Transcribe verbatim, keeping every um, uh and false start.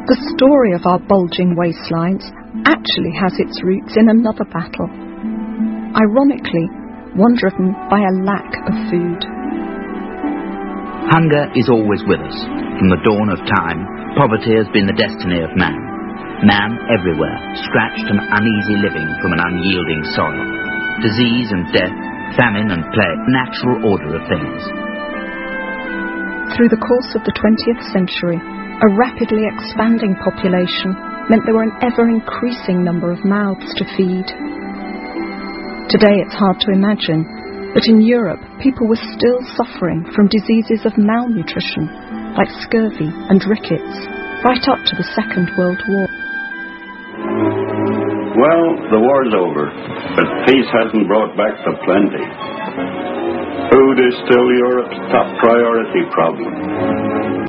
The story of our bulging waistlines actually has its roots in another battle. Ironically, one driven by a lack of food. Hunger is always with us. From the dawn of time, poverty has been the destiny of man. Man everywhere, scratched and uneasy living from an unyielding soil. Disease and death, famine and plague, natural order of things. Through the course of the twentieth century, a rapidly expanding population meant there were an ever-increasing number of mouths to feed. Today it's hard to imagine that in Europe people were still suffering from diseases of malnutrition like scurvy and rickets, right up to the Second World War. Well, the war's over, but peace hasn't brought back the plenty. Food is still Europe's top priority problem.